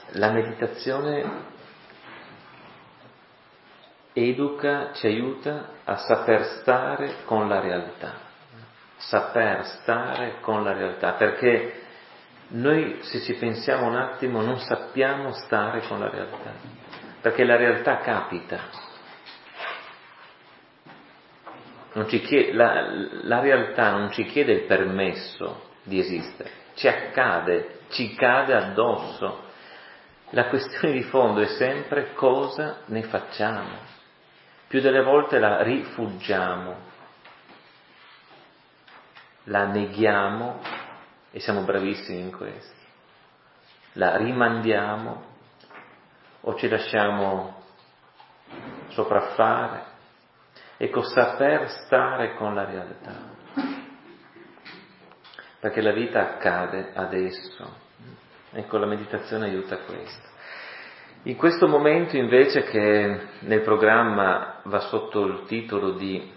la meditazione educa, ci aiuta a saper stare con la realtà, perché noi, se ci pensiamo un attimo, non sappiamo stare con la realtà, perché la realtà capita. La realtà non ci chiede il permesso di esistere, ci accade, ci cade addosso. La questione di fondo è sempre cosa ne facciamo. Più delle volte la rifuggiamo, la neghiamo, e siamo bravissimi in questo, la rimandiamo o ci lasciamo sopraffare. Ecco, saper stare con la realtà, perché la vita accade adesso. Ecco, la meditazione aiuta a questo. In questo momento invece, che nel programma va sotto il titolo di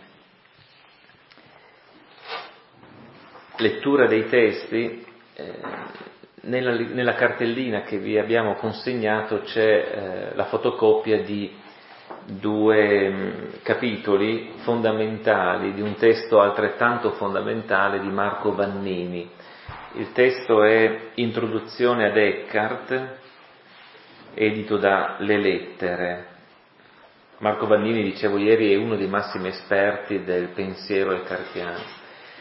lettura dei testi, nella cartellina che vi abbiamo consegnato c'è la fotocopia di 2 capitoli fondamentali di un testo altrettanto fondamentale di Marco Vannini. Il testo è Introduzione ad Eckhart, edito da Le Lettere. Marco Vannini, dicevo ieri, è uno dei massimi esperti del pensiero eckartiano.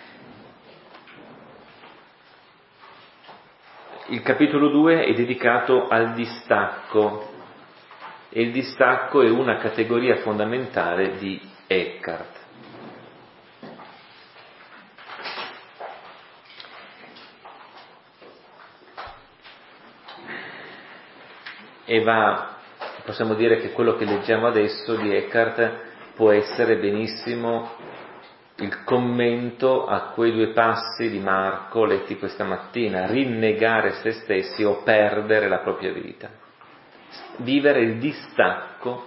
Il capitolo 2 è dedicato al distacco, e il distacco è una categoria fondamentale di Eckhart. E possiamo dire che quello che leggiamo adesso di Eckhart può essere benissimo il commento a quei 2 passi di Marco letti questa mattina: rinnegare se stessi o perdere la propria vita. Vivere il distacco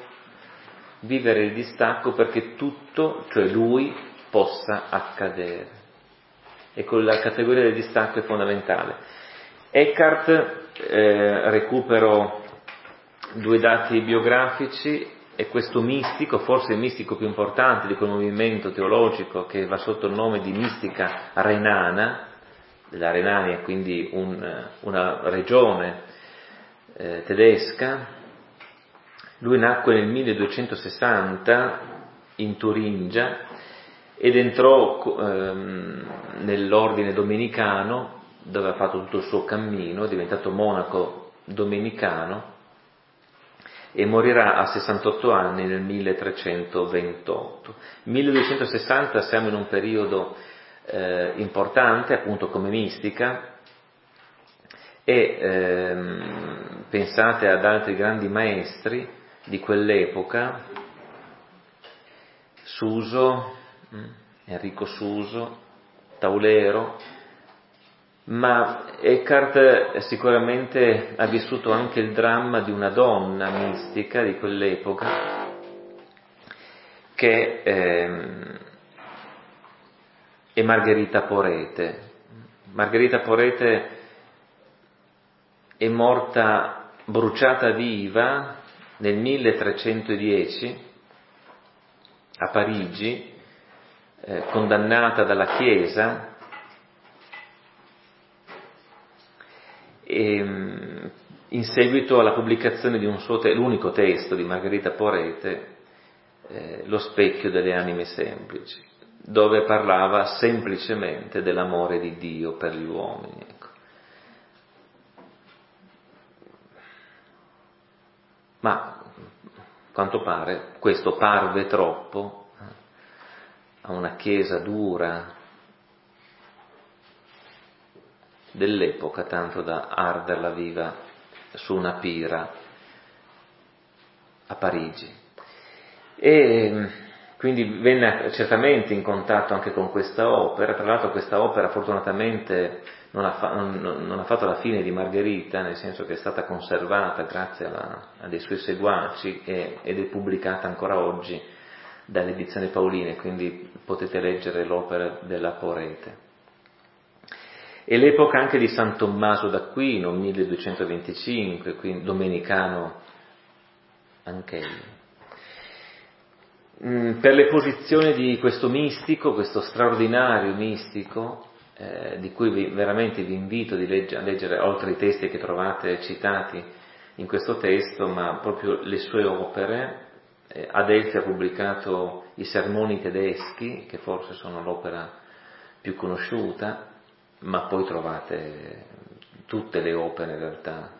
perché tutto, cioè lui, possa accadere. Ecco, la categoria del distacco è fondamentale. Eckhart, recupero 2 dati biografici, è questo mistico, forse il mistico più importante di quel movimento teologico che va sotto il nome di mistica renana, della Renania, quindi una regione tedesca. Lui nacque nel 1260 in Turingia ed entrò nell'ordine domenicano, dove ha fatto tutto il suo cammino, è diventato monaco domenicano e morirà a 68 anni nel 1328. 1260 siamo in un periodo importante, appunto, come mistica, e pensate ad altri grandi maestri di quell'epoca, Suso, Enrico Suso, Taulero, ma Eckhart sicuramente ha vissuto anche il dramma di una donna mistica di quell'epoca che è Margherita Porete. Margherita Porete è morta bruciata viva nel 1310 a Parigi, condannata dalla Chiesa, e in seguito alla pubblicazione di l'unico testo di Margherita Porete, Lo specchio delle anime semplici, dove parlava semplicemente dell'amore di Dio per gli uomini. Ecco. Ma a quanto pare questo parve troppo a una Chiesa dura dell'epoca, tanto da arderla viva su una pira a Parigi. E quindi venne certamente in contatto anche con questa opera. Tra l'altro questa opera fortunatamente non ha fatto la fine di Margherita, nel senso che è stata conservata grazie a dei suoi seguaci ed è pubblicata ancora oggi dalle edizioni Paoline, quindi potete leggere l'opera della Porete. È l'epoca anche di San Tommaso d'Aquino, 1225, quindi domenicano anch'egli. Per le posizioni di questo mistico, questo straordinario mistico, di cui veramente vi invito a leggere oltre i testi che trovate citati in questo testo, ma proprio le sue opere. Adelphi ha pubblicato i Sermoni tedeschi, che forse sono l'opera più conosciuta, ma poi trovate tutte le opere in realtà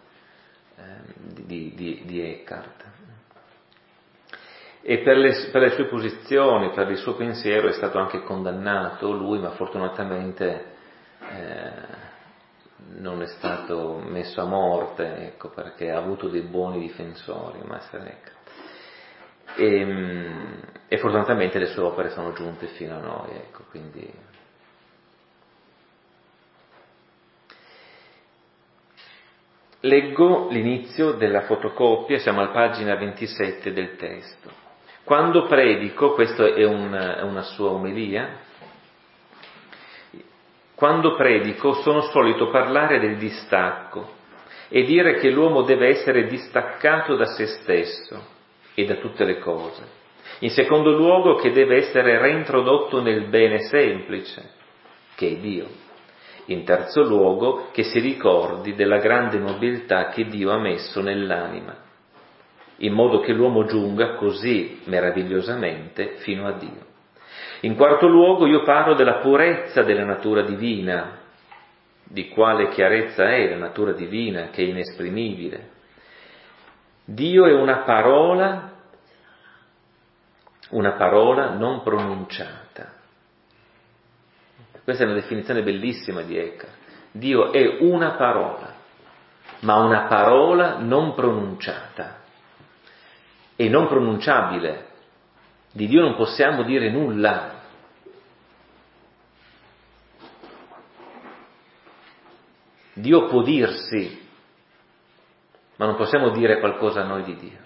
di Eckhart. E per le sue posizioni, per il suo pensiero è stato anche condannato lui, ma fortunatamente non è stato messo a morte, ecco, perché ha avuto dei buoni difensori, Maestro Eckhart. E fortunatamente le sue opere sono giunte fino a noi, ecco, quindi leggo l'inizio della fotocopia, siamo alla pagina 27 del testo. Quando predico, questa è una sua omelia, quando predico sono solito parlare del distacco e dire che l'uomo deve essere distaccato da se stesso e da tutte le cose. In secondo luogo che deve essere reintrodotto nel bene semplice, che è Dio. In terzo luogo che si ricordi della grande nobiltà che Dio ha messo nell'anima, in modo che l'uomo giunga così meravigliosamente fino a Dio. In quarto luogo io parlo della purezza della natura divina, di quale chiarezza è la natura divina, che è inesprimibile. Dio è una parola non pronunciata. Questa è una definizione bellissima di Eckhart. Dio è una parola, ma una parola non pronunciata e non pronunciabile. Di Dio non possiamo dire nulla. Dio può dirsi, ma non possiamo dire qualcosa a noi di Dio.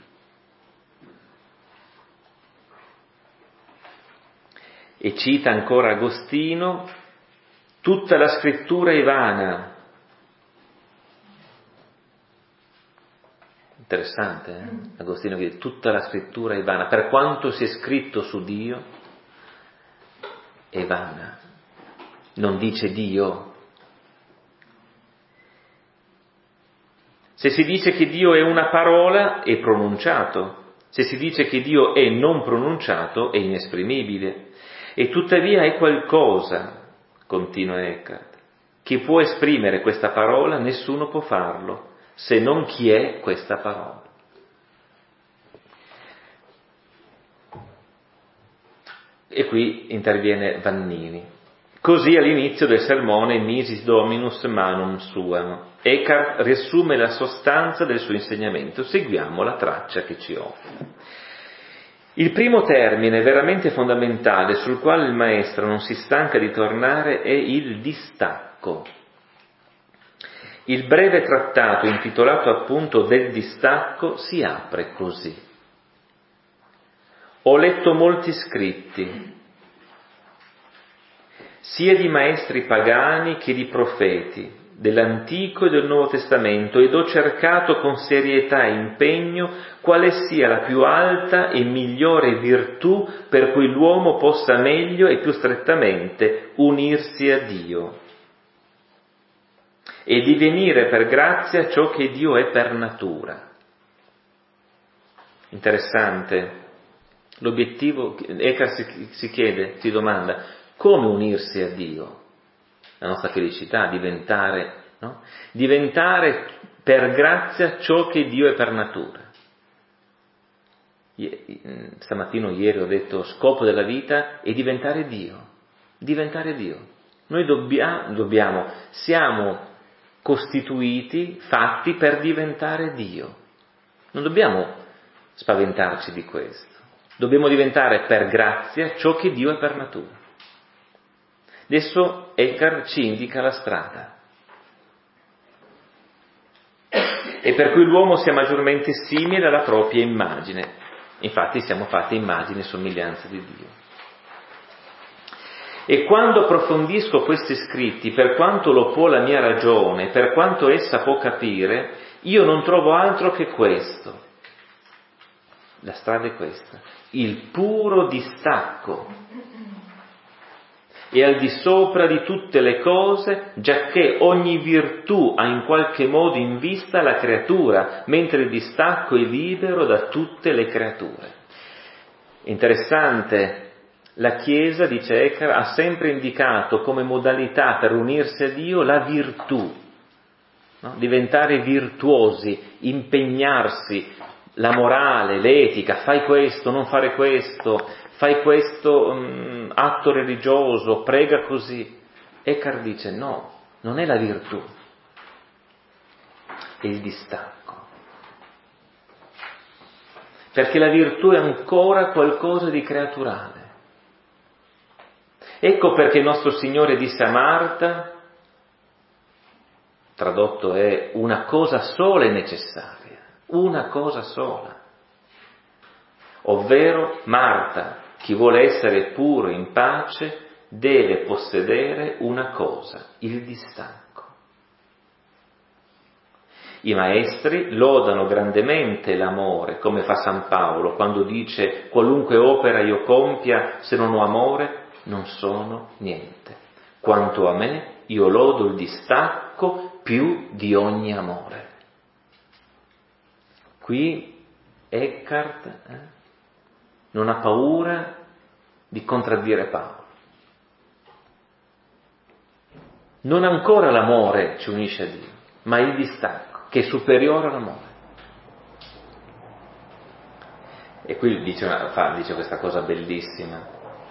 E cita ancora Agostino, tutta la scrittura è vana. Interessante, eh? Agostino dice, tutta la scrittura è vana, per quanto si è scritto su Dio, è vana. Non dice Dio. Se si dice che Dio è una parola, è pronunciato. Se si dice che Dio è non pronunciato, è inesprimibile. E tuttavia è qualcosa, continua Eckhart, chi può esprimere questa parola, nessuno può farlo, se non chi è questa parola. E qui interviene Vannini. Così all'inizio del sermone Misis Dominus Manum Suam, Eckhart riassume la sostanza del suo insegnamento. Seguiamo la traccia che ci offre. Il primo termine veramente fondamentale sul quale il maestro non si stanca di tornare è il distacco. Il breve trattato intitolato appunto del distacco si apre così. Ho letto molti scritti, sia di maestri pagani che di profeti, dell'Antico e del Nuovo Testamento, ed ho cercato con serietà e impegno quale sia la più alta e migliore virtù per cui l'uomo possa meglio e più strettamente unirsi a Dio e divenire per grazia ciò che Dio è per natura. Interessante. L'obiettivo, Eckhart si chiede, si domanda, come unirsi a Dio? La nostra felicità, diventare per grazia ciò che Dio è per natura. Stamattina o ieri ho detto, scopo della vita è diventare Dio. Noi siamo costituiti, fatti per diventare Dio. Non dobbiamo spaventarci di questo. Dobbiamo diventare per grazia ciò che Dio è per natura. Adesso Eckhart ci indica la strada. E per cui l'uomo sia maggiormente simile alla propria immagine. Infatti siamo fatti immagine e somiglianza di Dio. E quando approfondisco questi scritti, per quanto lo può la mia ragione, per quanto essa può capire, io non trovo altro che questo. La strada è questa: il puro distacco. E al di sopra di tutte le cose, giacché ogni virtù ha in qualche modo in vista la creatura, mentre il distacco è libero da tutte le creature. Interessante. La Chiesa, dice Eckhart, ha sempre indicato come modalità per unirsi a Dio la virtù, no? Diventare virtuosi, impegnarsi, la morale, l'etica, fai questo, non fare questo, fai questo atto religioso, prega così. Eckhart dice no, non è la virtù, è il distacco. Perché la virtù è ancora qualcosa di creaturale. Ecco perché il nostro Signore disse a Marta, tradotto è: una cosa sola è necessaria, una cosa sola. Ovvero, Marta, chi vuole essere puro in pace, deve possedere una cosa, il distacco. I maestri lodano grandemente l'amore, come fa San Paolo, quando dice: qualunque opera io compia, se non ho amore, non sono niente. Quanto a me, io lodo il distacco più di ogni amore. Qui Eckhart non ha paura di contraddire Paolo. Non ancora l'amore ci unisce a Dio, ma il distacco, che è superiore all'amore. E qui dice questa cosa bellissima.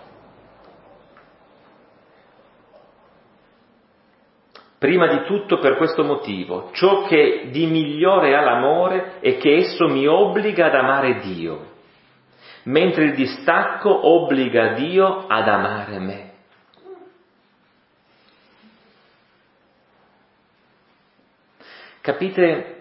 Prima di tutto per questo motivo, ciò che di migliore ha l'amore è che esso mi obbliga ad amare Dio, mentre il distacco obbliga Dio ad amare me. Capite?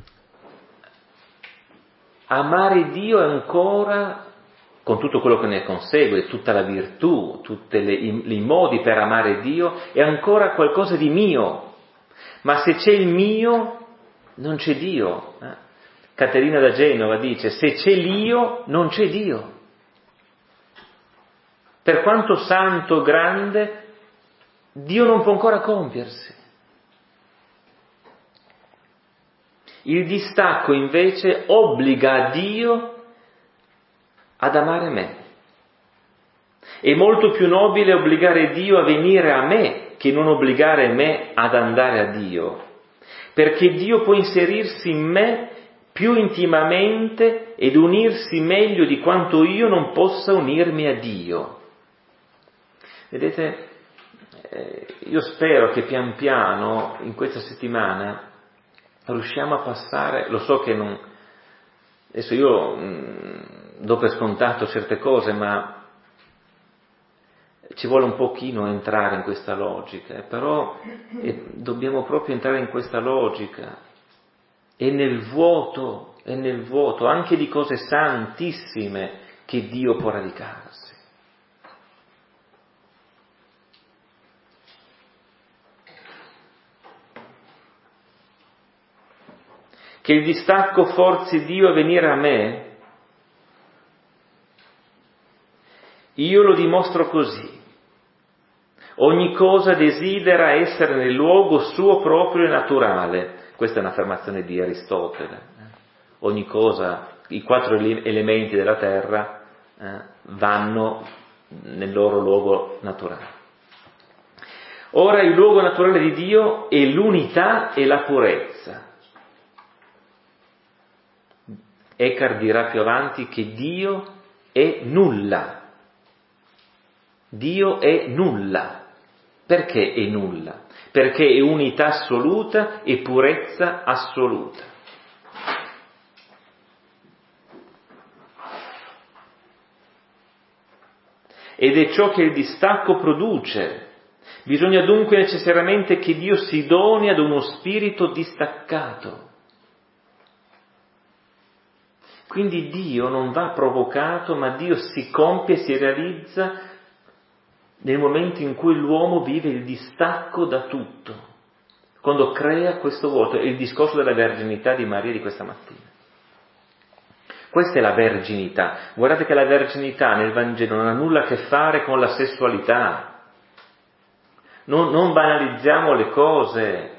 Amare Dio è ancora, con tutto quello che ne consegue, tutta la virtù, tutti i modi per amare Dio, è ancora qualcosa di mio. Ma se c'è il mio, non c'è Dio. Caterina da Genova dice: se c'è l'io, non c'è Dio. Per quanto santo, grande, Dio non può ancora compiersi. Il distacco invece obbliga a Dio ad amare me. È molto più nobile obbligare Dio a venire a me che non obbligare me ad andare a Dio, perché Dio può inserirsi in me più intimamente ed unirsi meglio di quanto io non possa unirmi a Dio. Vedete, io spero che pian piano in questa settimana riusciamo a passare, lo so che non, adesso io do per scontato certe cose, ma ci vuole un pochino entrare in questa logica, però dobbiamo proprio entrare in questa logica, è nel vuoto anche di cose santissime che Dio può radicarsi. Che il distacco forzi Dio a venire a me, io lo dimostro così. Ogni cosa desidera essere nel luogo suo proprio e naturale. Questa è un'affermazione di Aristotele. Ogni cosa, i 4 elementi della terra vanno nel loro luogo naturale. Ora il luogo naturale di Dio è l'unità e la purezza. Eckhart dirà più avanti che Dio è nulla. Dio è nulla. Perché è nulla? Perché è unità assoluta e purezza assoluta. Ed è ciò che il distacco produce. Bisogna dunque necessariamente che Dio si doni ad uno spirito distaccato. Quindi Dio non va provocato, ma Dio si compie, si realizza nel momento in cui l'uomo vive il distacco da tutto, quando crea questo vuoto. È il discorso della verginità di Maria di questa mattina. Questa è la verginità. Guardate che la verginità nel Vangelo non ha nulla a che fare con la sessualità. Non banalizziamo le cose.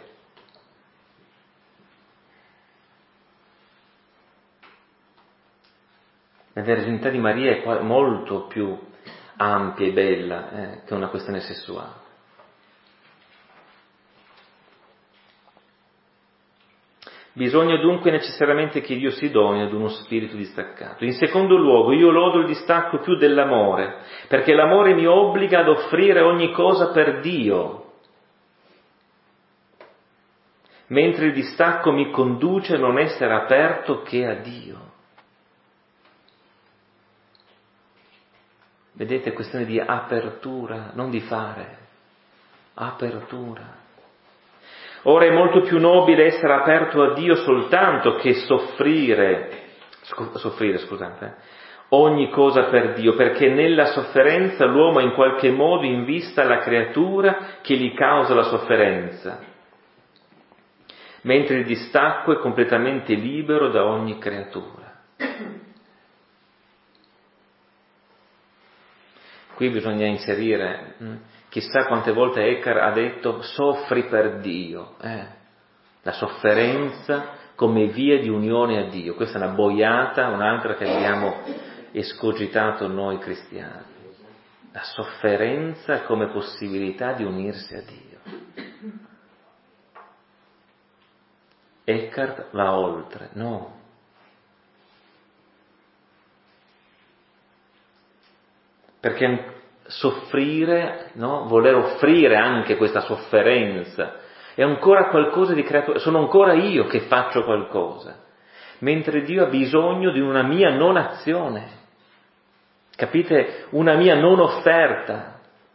La verginità di Maria è molto più ampia e bella che una questione sessuale. Bisogna dunque necessariamente che Dio si doni ad uno spirito distaccato. In secondo luogo, io lodo il distacco più dell'amore, perché l'amore mi obbliga ad offrire ogni cosa per Dio, mentre il distacco mi conduce a non essere aperto che a Dio. Vedete, è questione di apertura, non di fare, apertura. Ora è molto più nobile essere aperto a Dio soltanto che soffrire, ogni cosa per Dio, perché nella sofferenza l'uomo in qualche modo invista la creatura che gli causa la sofferenza, mentre il distacco è completamente libero da ogni creatura. Qui bisogna inserire, chissà quante volte Eckhart ha detto soffri per Dio, la sofferenza come via di unione a Dio. Questa è una boiata, un'altra che abbiamo escogitato noi cristiani. La sofferenza come possibilità di unirsi a Dio. Eckhart va oltre, no. Perché soffrire, no? Voler offrire anche questa sofferenza è ancora qualcosa di creatura, sono ancora io che faccio qualcosa, mentre Dio ha bisogno di una mia non azione, capite? Una mia non offerta.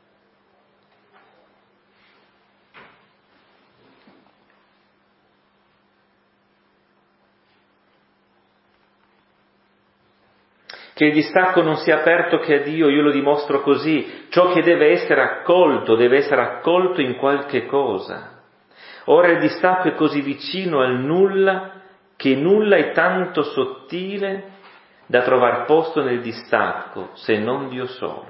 Che il distacco non sia aperto che a Dio, io lo dimostro così. Ciò che deve essere accolto in qualche cosa. Ora il distacco è così vicino al nulla che nulla è tanto sottile da trovar posto nel distacco, se non Dio solo.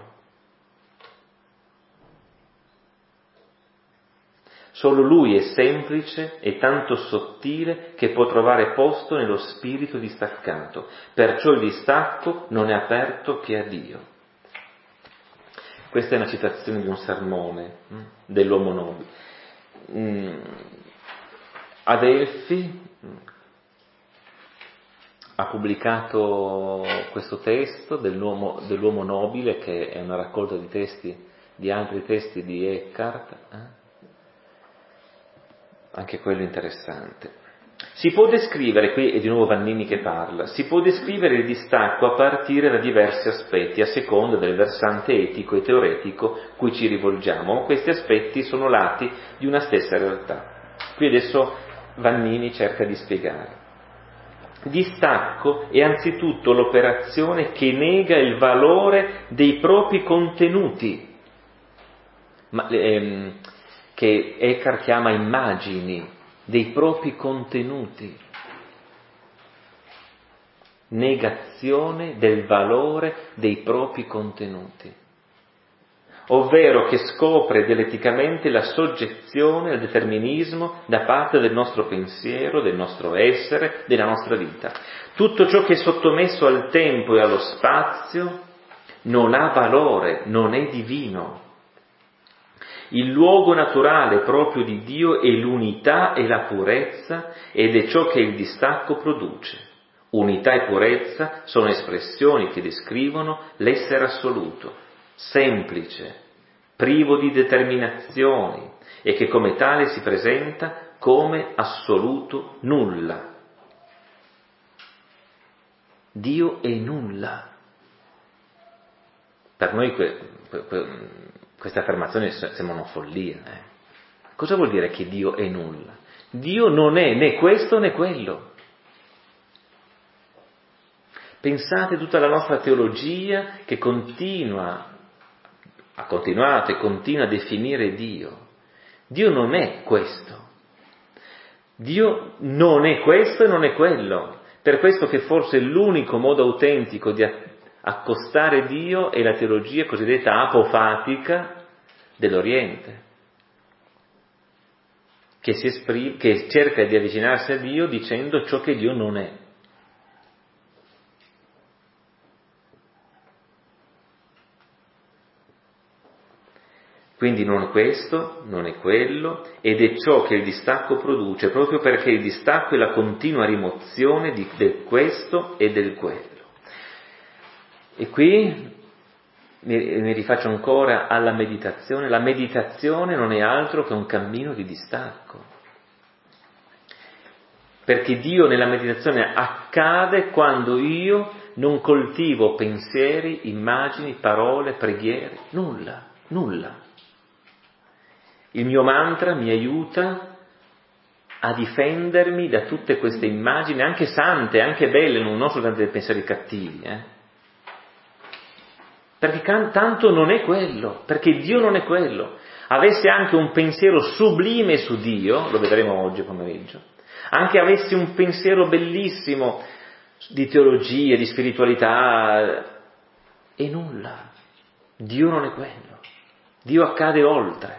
Solo Lui è semplice e tanto sottile che può trovare posto nello spirito distaccato. Perciò il distacco non è aperto che a Dio. Questa è una citazione di un sermone dell'uomo nobile. Adelphi ha pubblicato questo testo dell'uomo nobile, che è una raccolta di testi, di altri testi di Eckhart, anche quello interessante. Si può descrivere, qui è di nuovo Vannini che parla, si può descrivere il distacco a partire da diversi aspetti, a seconda del versante etico e teoretico cui ci rivolgiamo. Questi aspetti sono lati di una stessa realtà. Qui adesso Vannini cerca di spiegare. Distacco è anzitutto l'operazione che nega il valore dei propri contenuti, che Eckhart chiama immagini, dei propri contenuti. Negazione del valore dei propri contenuti, ovvero che scopre dialetticamente la soggezione al determinismo da parte del nostro pensiero, del nostro essere, della nostra vita. Tutto ciò che è sottomesso al tempo e allo spazio non ha valore, non è divino. Il luogo naturale proprio di Dio è l'unità e la purezza, ed è ciò che il distacco produce. Unità e purezza sono espressioni che descrivono l'essere assoluto, semplice, privo di determinazioni, e che come tale si presenta come assoluto nulla. Dio è nulla. Per noi queste affermazioni sembrano follia. Cosa vuol dire che Dio è nulla? Dio non è né questo né quello. Pensate tutta la nostra teologia che continua ha continuato e continua a definire Dio. Dio non è questo. Dio non è questo e non è quello. Per questo che forse l'unico modo autentico di accostare Dio è la teologia cosiddetta apofatica dell'Oriente, che cerca di avvicinarsi a Dio dicendo ciò che Dio non è. Quindi non questo, non è quello, ed è ciò che il distacco produce, proprio perché il distacco è la continua rimozione del questo e del quello. E qui mi rifaccio ancora alla meditazione. La meditazione non è altro che un cammino di distacco. Perché Dio nella meditazione accade quando io non coltivo pensieri, immagini, parole, preghiere, nulla. Il mio mantra mi aiuta a difendermi da tutte queste immagini, anche sante, anche belle, non soltanto dei pensieri cattivi, Perché tanto non è quello, perché Dio non è quello. Avesse anche un pensiero sublime su Dio, lo vedremo oggi pomeriggio, anche avessi un pensiero bellissimo di teologia, di spiritualità, e nulla. Dio non è quello. Dio accade oltre.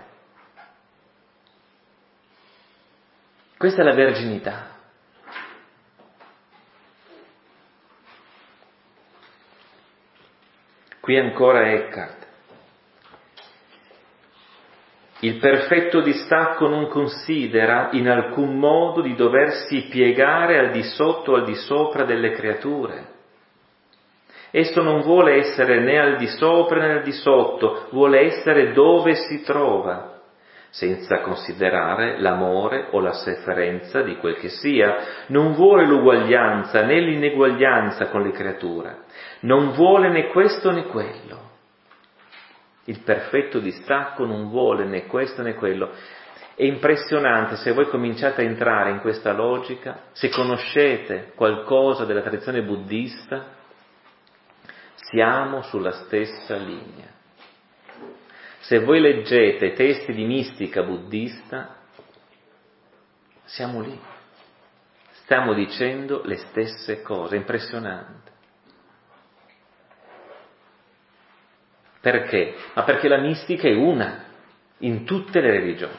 Questa è la verginità. Qui ancora Eckhart. Il perfetto distacco non considera in alcun modo di doversi piegare al di sotto o al di sopra delle creature. Esso non vuole essere né al di sopra né al di sotto, vuole essere dove si trova, senza considerare l'amore o la sofferenza di quel che sia. Non vuole l'uguaglianza né l'ineguaglianza con le creature, non vuole né questo né quello. Il perfetto distacco non vuole né questo né quello. È impressionante se voi cominciate a entrare in questa logica, se conoscete qualcosa della tradizione buddista, siamo sulla stessa linea. Se voi leggete testi di mistica buddista, siamo lì. Stiamo dicendo le stesse cose, è impressionante. Perché? Ma perché la mistica è una, in tutte le religioni.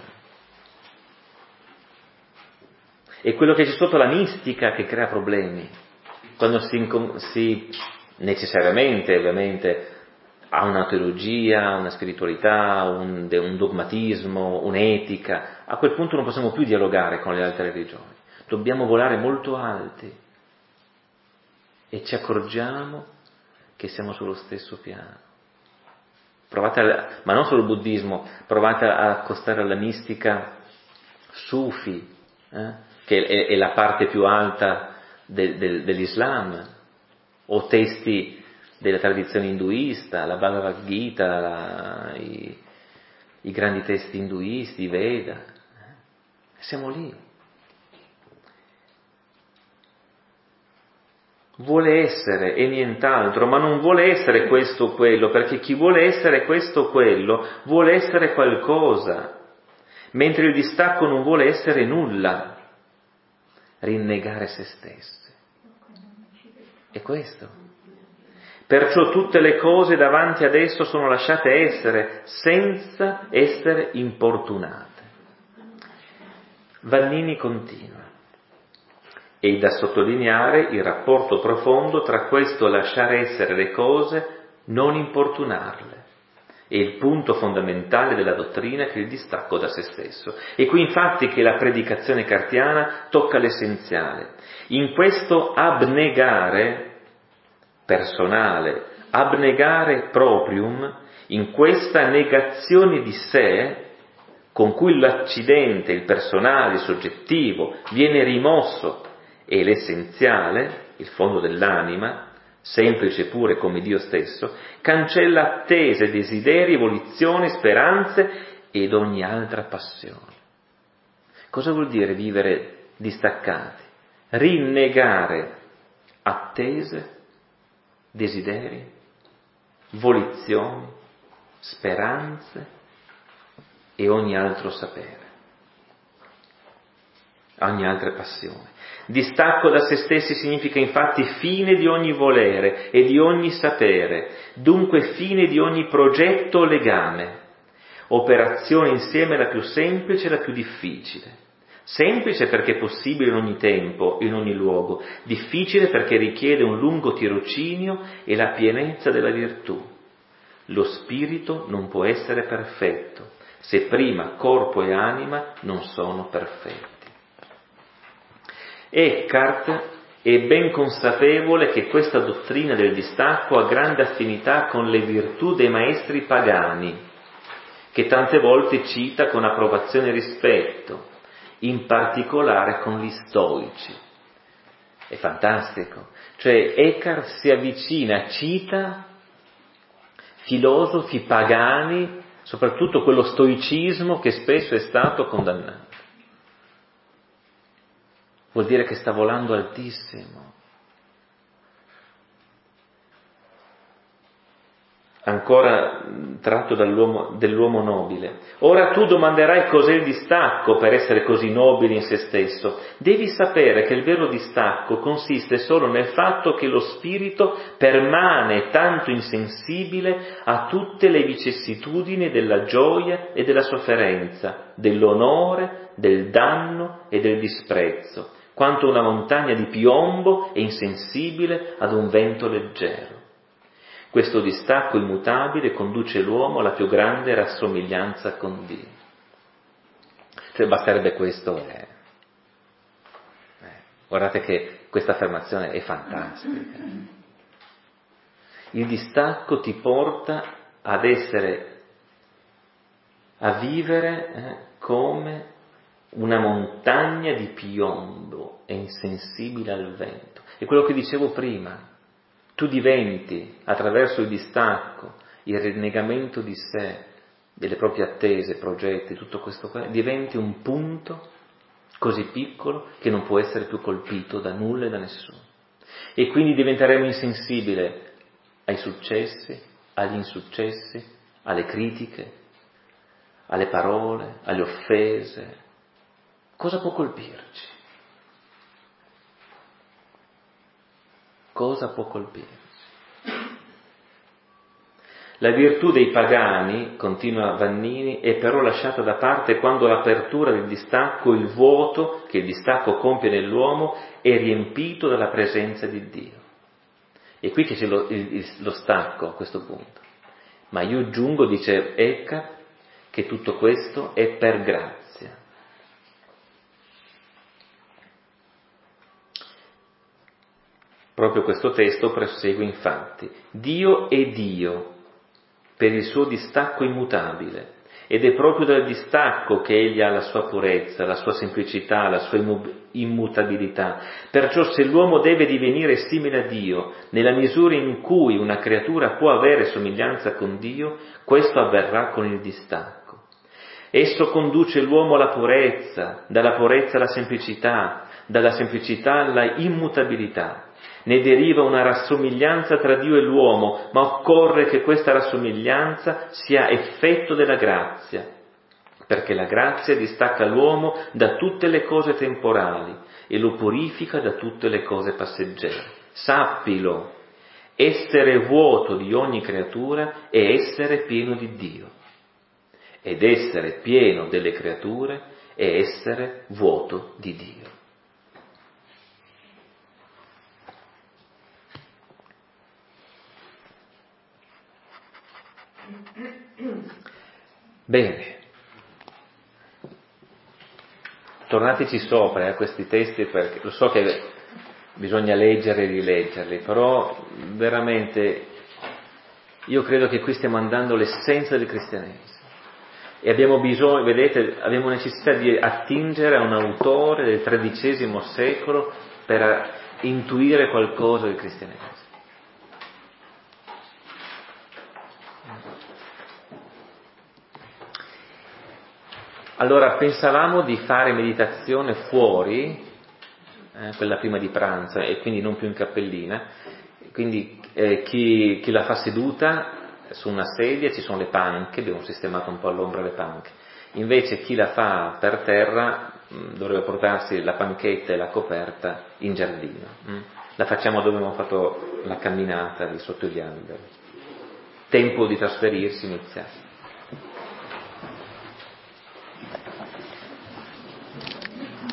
È quello che c'è sotto la mistica che crea problemi. Quando si necessariamente, ovviamente, ha una teologia, una spiritualità, un dogmatismo, un'etica, a quel punto non possiamo più dialogare con le altre religioni. Dobbiamo volare molto alti e ci accorgiamo che siamo sullo stesso piano. Ma non solo il buddismo, provate a accostare alla mistica sufi, che è la parte più alta dell'Islam, o testi della tradizione induista, la Bhagavad Gita, i grandi testi induisti, i Veda. Siamo lì. Vuole essere e nient'altro, ma non vuole essere questo o quello, perché chi vuole essere questo o quello vuole essere qualcosa, mentre il distacco non vuole essere nulla, rinnegare se stessi. È questo. Perciò tutte le cose davanti ad esso sono lasciate essere, senza essere importunate. Vannini continua. È da sottolineare il rapporto profondo tra questo lasciare essere le cose, non importunarle. È il punto fondamentale della dottrina che è il distacco da se stesso. E qui infatti che la predicazione cartiana tocca l'essenziale. In questo abnegare personale, abnegare proprium, in questa negazione di sé, con cui l'accidente, il personale, il soggettivo, viene rimosso e l'essenziale, il fondo dell'anima, semplice pure come Dio stesso, cancella attese, desideri, volizioni, speranze ed ogni altra passione. Cosa vuol dire vivere distaccati? Rinnegare attese, desideri, volizioni, speranze e ogni altro sapere, ogni altra passione. Distacco da se stessi significa infatti fine di ogni volere e di ogni sapere, dunque fine di ogni progetto o legame, operazione insieme la più semplice e la più difficile. Semplice perché è possibile in ogni tempo, in ogni luogo, difficile perché richiede un lungo tirocinio e la pienezza della virtù. Lo spirito non può essere perfetto se prima corpo e anima non sono perfetti. Eckhart è ben consapevole che questa dottrina del distacco ha grande affinità con le virtù dei maestri pagani, che tante volte cita con approvazione e rispetto, in particolare con gli stoici. È fantastico. Cioè Eckhart si avvicina, cita filosofi pagani, soprattutto quello stoicismo che spesso è stato condannato. Vuol dire che sta volando altissimo. Ancora tratto dell'uomo nobile. Ora tu domanderai cos'è il distacco per essere così nobile in se stesso. Devi sapere che il vero distacco consiste solo nel fatto che lo spirito permane tanto insensibile a tutte le vicissitudini della gioia e della sofferenza, dell'onore, del danno e del disprezzo, quanto una montagna di piombo è insensibile ad un vento leggero. Questo distacco immutabile conduce l'uomo alla più grande rassomiglianza con Dio. Cioè basterebbe questo. Guardate che questa affermazione è fantastica. Il distacco ti porta ad vivere come una montagna di piombo e insensibile al vento. È quello che dicevo prima. Tu diventi, attraverso il distacco, il rinnegamento di sé, delle proprie attese, progetti, tutto questo qua, diventi un punto così piccolo che non può essere più colpito da nulla e da nessuno. E quindi diventeremo insensibili ai successi, agli insuccessi, alle critiche, alle parole, alle offese. Cosa può colpirci? Cosa può colpirci? La virtù dei pagani, continua Vannini, è però lasciata da parte quando l'apertura del distacco, il vuoto che il distacco compie nell'uomo, è riempito dalla presenza di Dio. E qui che c'è lo stacco a questo punto. Ma io aggiungo, dice Eckhart, che tutto questo è per grazia. Proprio questo testo prosegue infatti. Dio è Dio per il suo distacco immutabile ed è proprio dal distacco che egli ha la sua purezza, la sua semplicità, la sua immutabilità. Perciò se l'uomo deve divenire simile a Dio, nella misura in cui una creatura può avere somiglianza con Dio, questo avverrà con il distacco. Esso conduce l'uomo alla purezza, dalla purezza alla semplicità, dalla semplicità alla immutabilità. Ne deriva una rassomiglianza tra Dio e l'uomo, ma occorre che questa rassomiglianza sia effetto della grazia, perché la grazia distacca l'uomo da tutte le cose temporali e lo purifica da tutte le cose passeggere. Sappilo, essere vuoto di ogni creatura è essere pieno di Dio, ed essere pieno delle creature è essere vuoto di Dio. Bene, tornateci sopra a questi testi, perché lo so che bisogna leggere e rileggerli, però veramente io credo che qui stiamo andando l'essenza del cristianesimo e abbiamo bisogno, vedete, abbiamo necessità di attingere a un autore del XIII secolo per intuire qualcosa del cristianesimo. Allora, pensavamo di fare meditazione fuori, quella prima di pranzo, e quindi non più in cappellina, quindi chi la fa seduta su una sedia, ci sono le panche, abbiamo sistemato un po' all'ombra le panche. Invece chi la fa per terra dovrebbe portarsi la panchetta e la coperta in giardino. La facciamo dove abbiamo fatto la camminata, lì sotto gli alberi. Tempo di trasferirsi inizia